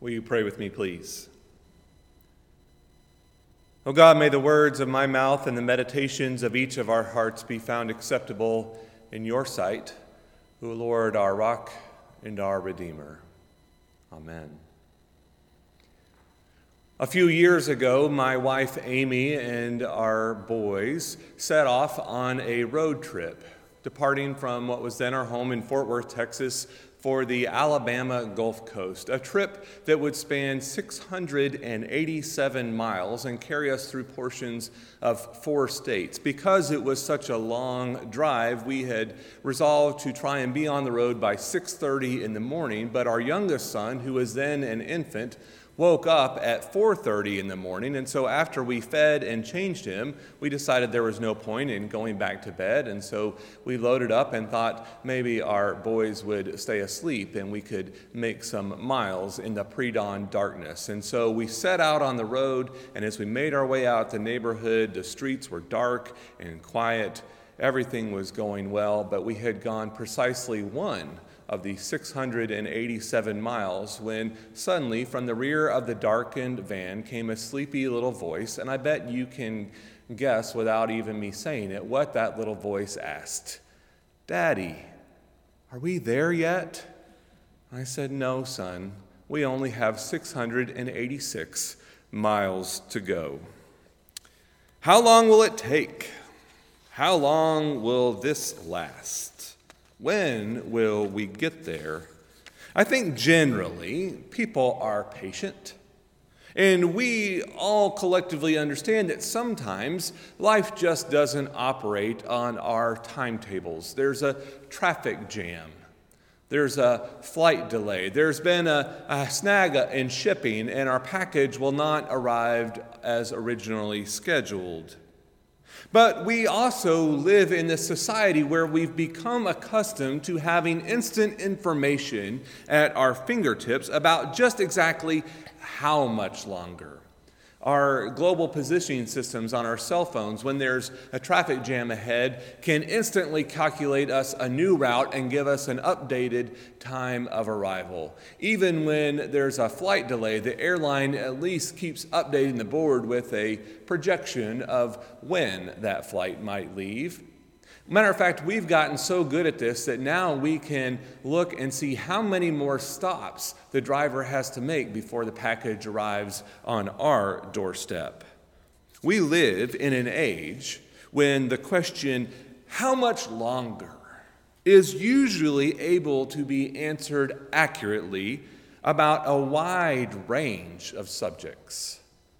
Will you pray with me, please? O God, may the words of my mouth and the meditations of each of our hearts be found acceptable in your sight, O Lord, our rock and our Redeemer. Amen. A few years ago, my wife Amy and our boys set off on a road trip, departing from what was then our home in Fort Worth, Texas, for the Alabama Gulf Coast, a trip that would span 687 miles and carry us through portions of 4 states. Because it was such a long drive, we had resolved to try and be on the road by 6:30 in the morning, but our youngest son, who was then an infant, woke up at 4:30 in the morning, and so after we fed and changed him, we decided there was no point in going back to bed, and so we loaded up and thought maybe our boys would stay asleep and we could make some miles in the pre-dawn darkness. And so we set out on the road, and as we made our way out the neighborhood, the streets were dark and quiet. Everything was going well, but we had gone precisely one of the 687 miles when suddenly from the rear of the darkened van came a sleepy little voice, and I bet you can guess without even me saying it what that little voice asked. "Daddy, are we there yet?" I said, "No, son, we only have 686 miles to go." How long will it take? How long will this last? When will we get there? I think generally people are patient, and we all collectively understand that sometimes life just doesn't operate on our timetables. There's a traffic jam. There's a flight delay. There's been a snag in shipping, and our package will not arrive as originally scheduled. But we also live in a society where we've become accustomed to having instant information at our fingertips about just exactly how much longer. Our global positioning systems on our cell phones, when there's a traffic jam ahead, can instantly calculate us a new route and give us an updated time of arrival. Even when there's a flight delay, the airline at least keeps updating the board with a projection of when that flight might leave. Matter of fact, we've gotten so good at this that now we can look and see how many more stops the driver has to make before the package arrives on our doorstep. We live in an age when the question, "How much longer?" is usually able to be answered accurately about a wide range of subjects.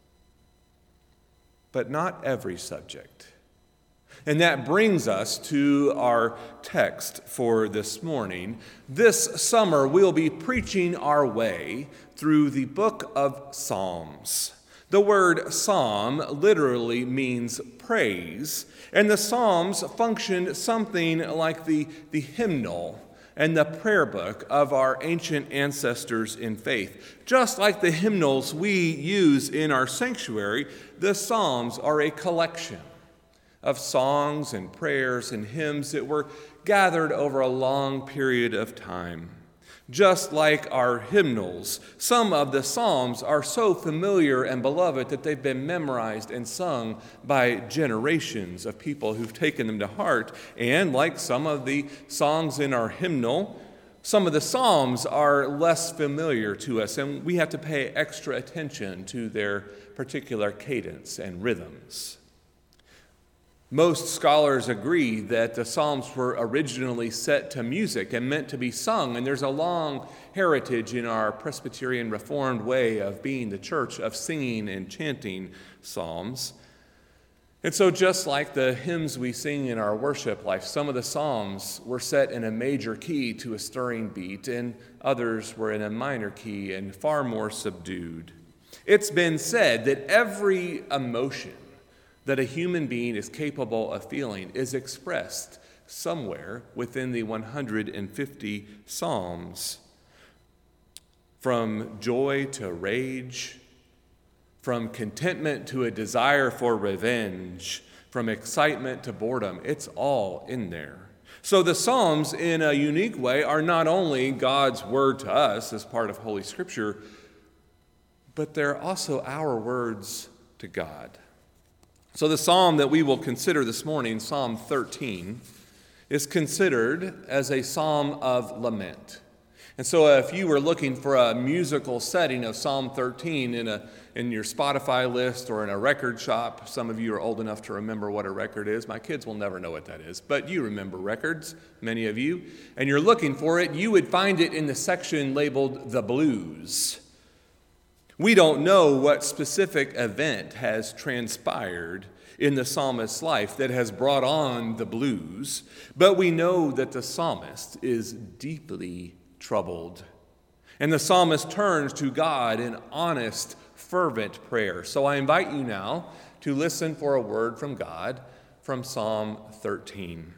But not every subject. And that brings us to our text for this morning. This summer, we'll be preaching our way through the book of Psalms. The word psalm literally means praise, and the Psalms function something like the hymnal and the prayer book of our ancient ancestors in faith. Just like the hymnals we use in our sanctuary, the Psalms are a collection of songs and prayers and hymns that were gathered over a long period of time. Just like our hymnals, some of the Psalms are so familiar and beloved that they've been memorized and sung by generations of people who've taken them to heart. And like some of the songs in our hymnal, some of the Psalms are less familiar to us, and we have to pay extra attention to their particular cadence and rhythms. Most scholars agree that the Psalms were originally set to music and meant to be sung, and there's a long heritage in our Presbyterian Reformed way of being the church of singing and chanting psalms. And so just like the hymns we sing in our worship life, some of the psalms were set in a major key to a stirring beat, and others were in a minor key and far more subdued. It's been said that every emotion that a human being is capable of feeling is expressed somewhere within the 150 Psalms. From joy to rage, from contentment to a desire for revenge, from excitement to boredom, it's all in there. So the Psalms, in a unique way, are not only God's word to us as part of Holy Scripture, but they're also our words to God. So the psalm that we will consider this morning, Psalm 13, is considered as a psalm of lament. And so if you were looking for a musical setting of Psalm 13 in your Spotify list or in a record shop, some of you are old enough to remember what a record is. My kids will never know what that is, but you remember records, many of you. And you're looking for it, you would find it in the section labeled The Blues. We don't know what specific event has transpired in the psalmist's life that has brought on the blues, but we know that the psalmist is deeply troubled. And the psalmist turns to God in honest, fervent prayer. So I invite you now to listen for a word from God from Psalm 13.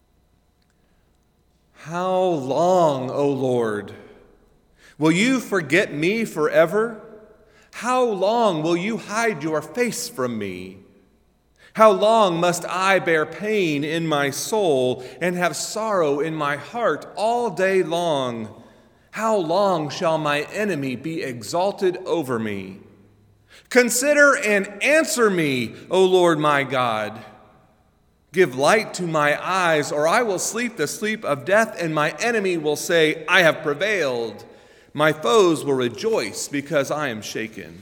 How long, O Lord, will you forget me forever? How long will you hide your face from me? How long must I bear pain in my soul and have sorrow in my heart all day long? How long shall my enemy be exalted over me? Consider and answer me, O Lord my God. Give light to my eyes, or I will sleep the sleep of death, and my enemy will say, I have prevailed. My foes will rejoice because I am shaken.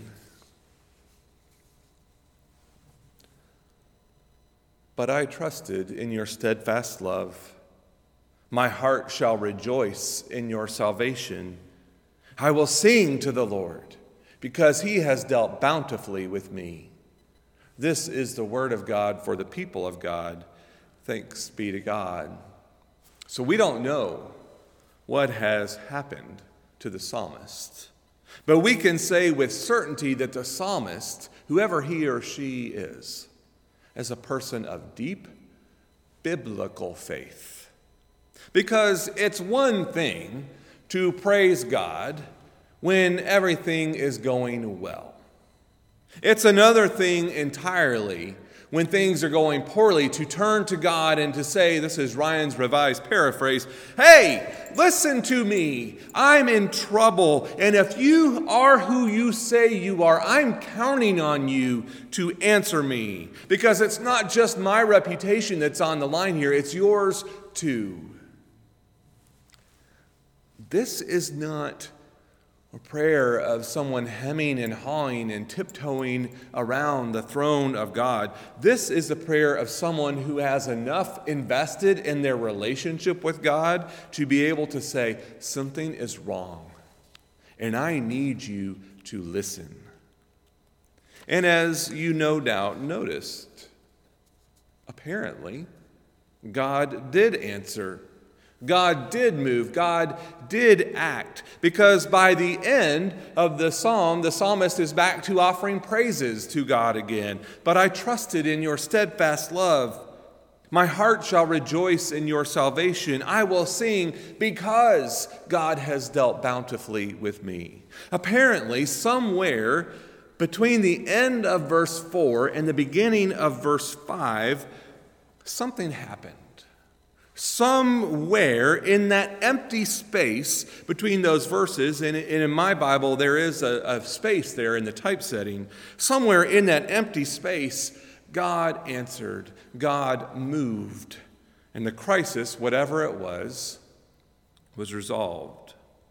But I trusted in your steadfast love. My heart shall rejoice in your salvation. I will sing to the Lord, because he has dealt bountifully with me. This is the word of God for the people of God. Thanks be to God. So we don't know what has happened to the psalmist, but we can say with certainty that the psalmist, whoever he or she is a person of deep biblical faith. Because it's one thing to praise God when everything is going well. It's another thing entirely when things are going poorly to turn to God and to say, this is Ryan's revised paraphrase, hey, listen to me. I'm in trouble. And if you are who you say you are, I'm counting on you to answer me. Because it's not just my reputation that's on the line here, it's yours too. This is not a prayer of someone hemming and hawing and tiptoeing around the throne of God. This is a prayer of someone who has enough invested in their relationship with God to be able to say, something is wrong, and I need you to listen. And as you no doubt noticed, apparently, God did answer. God did move. God did act. Because by the end of the psalm, the psalmist is back to offering praises to God again. But I trusted in your steadfast love. My heart shall rejoice in your salvation. I will sing because God has dealt bountifully with me. Apparently, somewhere between the end of verse 4 and the beginning of verse 5, something happened. Somewhere in that empty space between those verses, and in my Bible there is a space there in the typesetting, somewhere in that empty space, God answered, God moved, and the crisis, whatever it was resolved.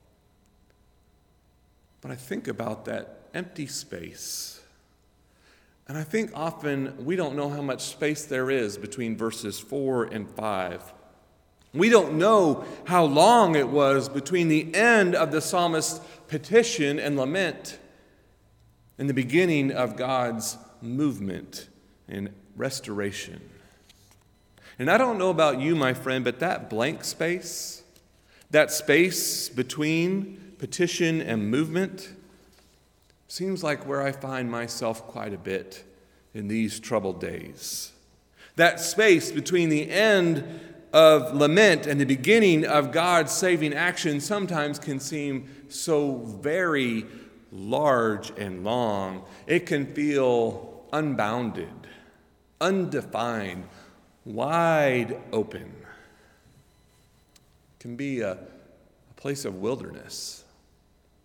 But I think about that empty space, and I think often we don't know how much space there is between verses 4 and 5. We don't know how long it was between the end of the psalmist's petition and lament and the beginning of God's movement and restoration. And I don't know about you, my friend, but that blank space, that space between petition and movement, seems like where I find myself quite a bit in these troubled days. That space between the end of lament and the beginning of God's saving action sometimes can seem so very large and long. It can feel unbounded, undefined, wide open. It can be a place of wilderness.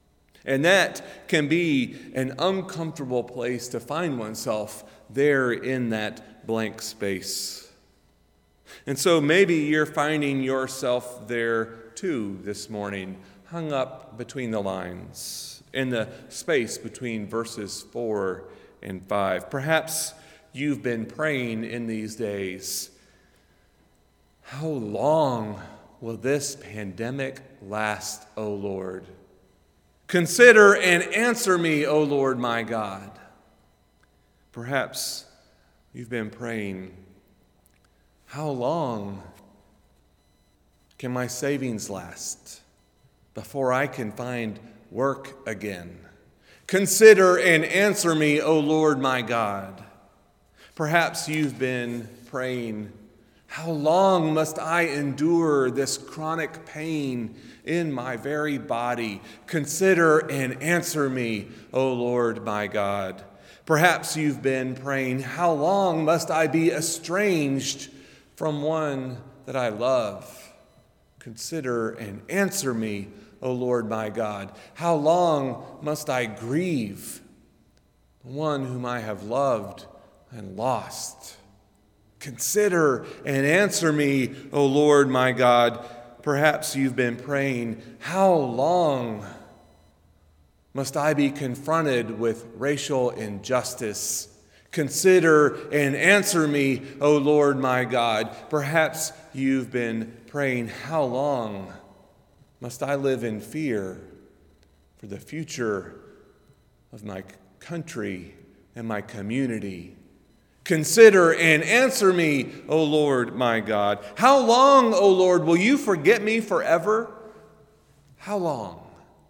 And that can be an uncomfortable place to find oneself there in that blank space. And so maybe you're finding yourself there too this morning, hung up between the lines, in the space between verses 4 and 5. Perhaps you've been praying in these days, how long will this pandemic last, O Lord? Consider and answer me, O Lord my God. Perhaps you've been praying, how long can my savings last before I can find work again? Consider and answer me, O Lord my God. Perhaps you've been praying, how long must I endure this chronic pain in my very body? Consider and answer me, O Lord my God. Perhaps you've been praying, how long must I be estranged from one that I love? Consider and answer me, O Lord my God. How long must I grieve the one whom I have loved and lost? Consider and answer me, O Lord my God. Perhaps you've been praying, how long must I be confronted with racial injustice? Consider and answer me, O Lord my God. Perhaps you've been praying, how long must I live in fear for the future of my country and my community? Consider and answer me, O Lord my God. How long, O Lord, will you forget me forever? How long?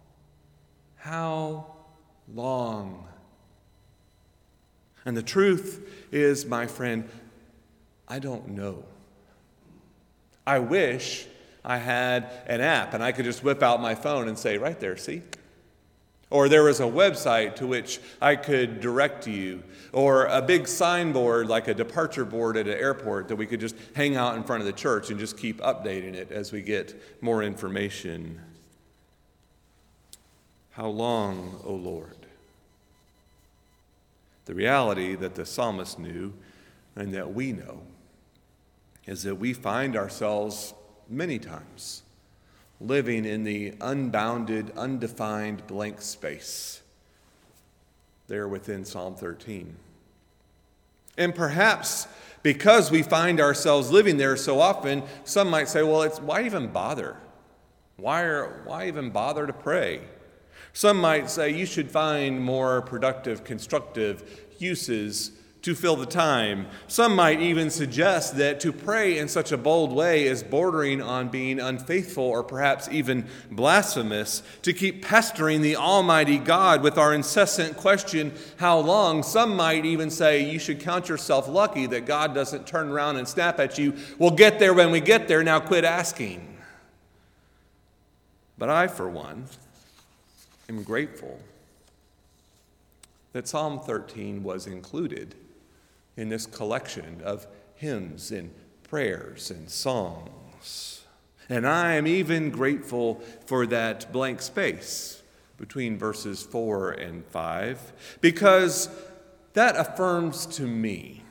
How long? And the truth is, my friend, I don't know. I wish I had an app and I could just whip out my phone and say, right there, see? Or there was a website to which I could direct you, or a big signboard like a departure board at an airport that we could just hang out in front of the church and just keep updating it as we get more information. How long, O Lord? The reality that the psalmist knew and that we know is that we find ourselves many times living in the unbounded, undefined blank space there within Psalm 13. And perhaps because we find ourselves living there so often, some might say, well, why even bother? Why even bother to pray? Some might say you should find more productive, constructive uses to fill the time. Some might even suggest that to pray in such a bold way is bordering on being unfaithful or perhaps even blasphemous, to keep pestering the Almighty God with our incessant question, how long? Some might even say you should count yourself lucky that God doesn't turn around and snap at you. We'll get there when we get there, now quit asking. But I, for one, am grateful that Psalm 13 was included in this collection of hymns and prayers and songs. And I am even grateful for that blank space between verses 4 and 5, because that affirms to me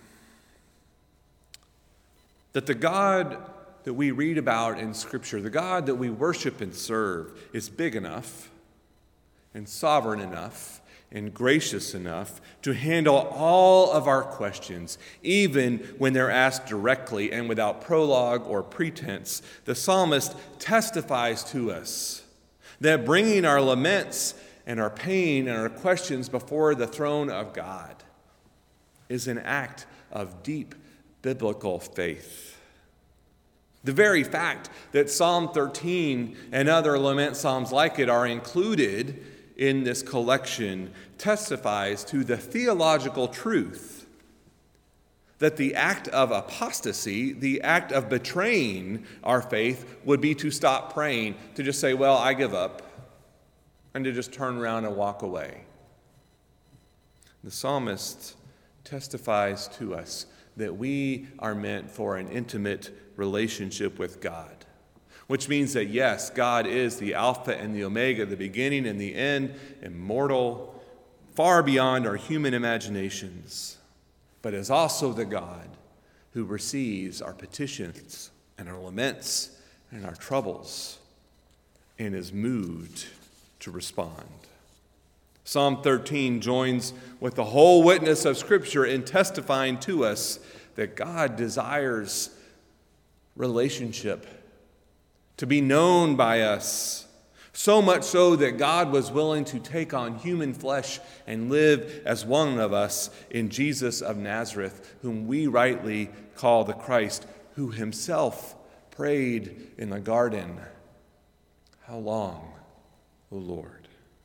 that the God that we read about in Scripture, the God that we worship and serve, is big enough and sovereign enough and gracious enough to handle all of our questions, even when they're asked directly and without prologue or pretense. The psalmist testifies to us that bringing our laments and our pain and our questions before the throne of God is an act of deep biblical faith. The very fact that Psalm 13 and other lament psalms like it are included in this collection testifies to the theological truth that the act of apostasy, the act of betraying our faith, would be to stop praying, to just say, well, I give up, and to just turn around and walk away. The psalmist testifies to us that we are meant for an intimate relationship with God. which means that yes, God is the Alpha and the Omega, the beginning and the end, immortal, far beyond our human imaginations, but is also the God who receives our petitions and our laments and our troubles and is moved to respond. Psalm 13 joins with the whole witness of Scripture in testifying to us that God desires relationship, to be known by us, so much so that God was willing to take on human flesh and live as one of us in Jesus of Nazareth, whom we rightly call the Christ, who himself prayed in the garden, "How long, O Lord?"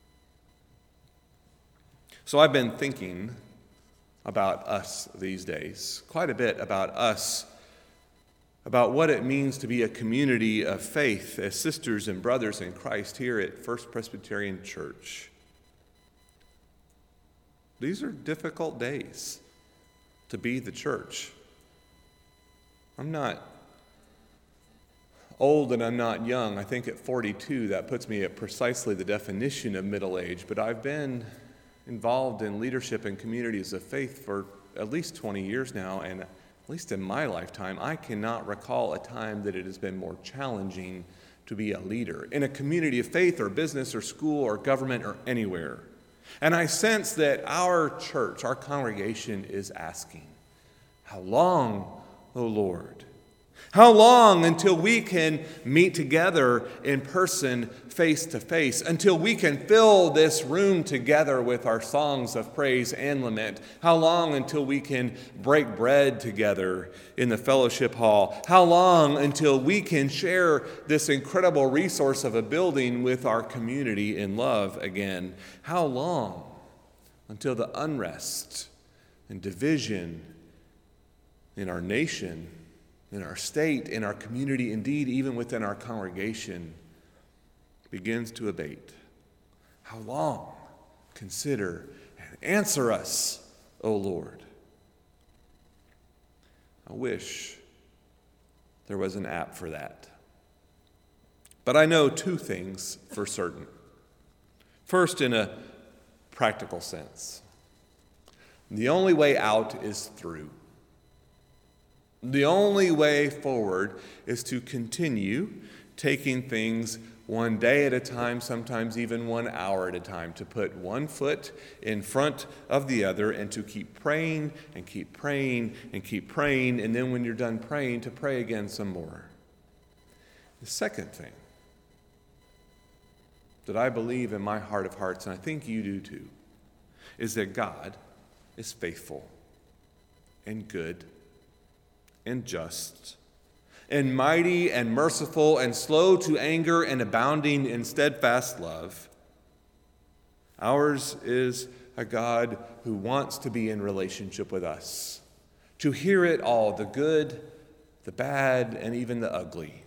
So I've been thinking about us these days, quite a bit about us, about what it means to be a community of faith as sisters and brothers in Christ here at First Presbyterian Church. These are difficult days to be the church. I'm not old and I'm not young. I think at 42 that puts me at precisely the definition of middle age, but I've been involved in leadership and communities of faith for at least 20 years now, and at least in my lifetime, I cannot recall a time that it has been more challenging to be a leader in a community of faith or business or school or government or anywhere. And I sense that our church, our congregation is asking, "How long, O Lord? How long until we can meet together in person, face to face, until we can fill this room together with our songs of praise and lament? How long until we can break bread together in the fellowship hall? How long until we can share this incredible resource of a building with our community in love again? How long until the unrest and division in our nation, in our state, in our community, indeed, even within our congregation, begins to abate? How long? Consider and answer us, O Lord." I wish there was an app for that. But I know two things for certain. First, in a practical sense, the only way out is through. The only way forward is to continue taking things one day at a time, sometimes even 1 hour at a time, to put one foot in front of the other and to keep praying and keep praying and keep praying, and then when you're done praying, to pray again some more. The second thing that I believe in my heart of hearts, and I think you do too, is that God is faithful and good and just, and mighty and merciful and slow to anger and abounding in steadfast love. Ours is a God who wants to be in relationship with us, to hear it all, the good, the bad, and even the ugly.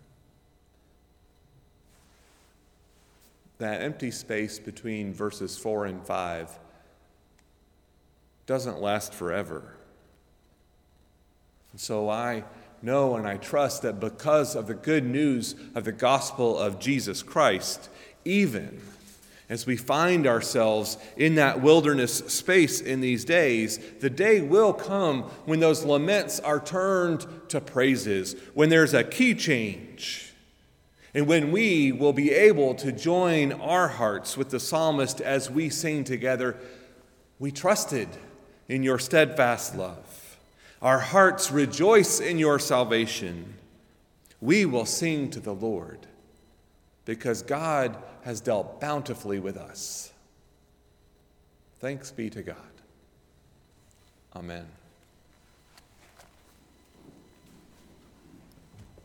That empty space between verses 4 and 5 doesn't last forever. And so I know and I trust that because of the good news of the gospel of Jesus Christ, even as we find ourselves in that wilderness space in these days, the day will come when those laments are turned to praises, when there's a key change, and when we will be able to join our hearts with the psalmist as we sing together, "We trusted in your steadfast love. Our hearts rejoice in your salvation." We will sing to the Lord because God has dealt bountifully with us. Thanks be to God. Amen.